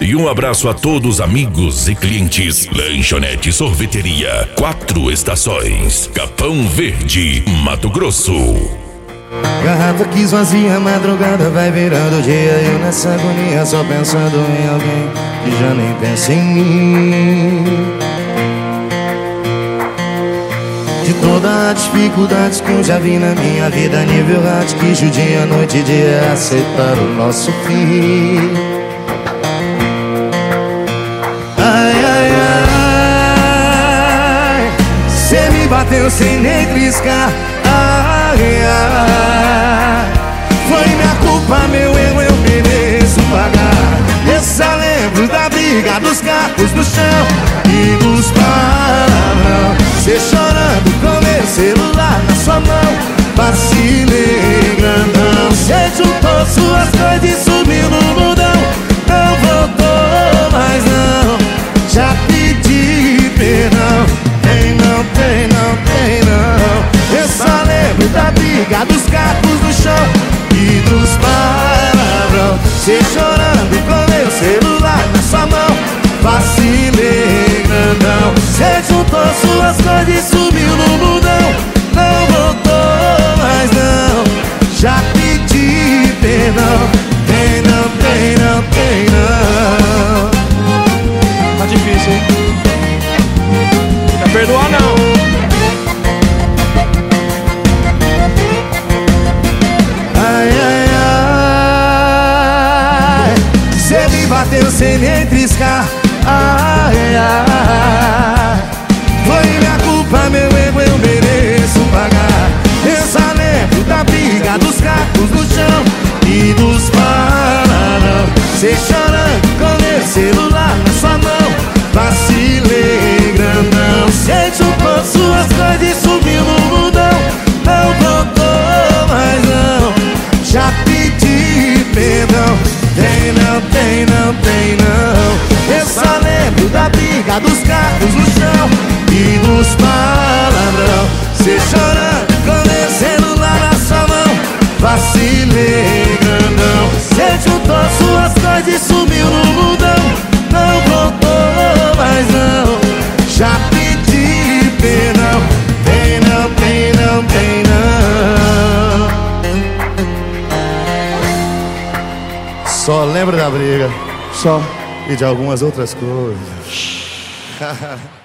E um abraço a todos amigos e clientes. Lanchonete Sorveteria 4 Estações, Capão Verde, Mato Grosso. Garrafa quis vazia, madrugada vai virando dia. Eu nessa agonia só pensando em alguém que já nem pensa em mim. De todas as dificuldades que eu já vi na minha vida, nível hard, que judia noite e dia aceitar o nosso fim. Ai, ai, ai, cê me bateu sem nem triscar. Ai, ai, foi minha culpa, meu erro, eu mereço pagar. Eu só lembro da briga, dos cacos no chão e dos palavrão. Cê chorando com meu celular na sua mão, vacilei grandão. Cê juntou suas coisas e sumiu no mundão. Não voltou mais não, já pedi perdão. Tem não, tem não, tem não. Eu só lembro da briga, dos cacos no chão e dos palavrão. Cê chorando com meu celular na sua mão, vacilei grandão. Cê juntou suas coisas e sumiu no mundão. Não voltou mais não, já pedi perdão. Tem não, tem não, tem não. Tá difícil, hein? Quer perdoar não? Ai, ai, ai, cê me bateu sem nem triscar. Ai, ai, foi minha culpa, meu erro, eu mereço pagar. Eu só lembro da briga, dos cacos no chão e dos palavrão. Cê chorando com meu celular na sua mão, vacilei grandão. Cê juntou suas coisas e sumiu no mundão. Não voltou mais não, já pedi perdão. Tem não, tem não, tem não. Eu só lembro da briga, dos cacos no chão e dos palavrão. Cê chorando com meu celular na sua mão, vacilei grandão. Cê juntou suas coisas e sumiu no mundão. Não voltou mais não, já pedi perdão. Tem não, tem não, tem não. Só lembro da briga, Só. e de algumas outras coisas.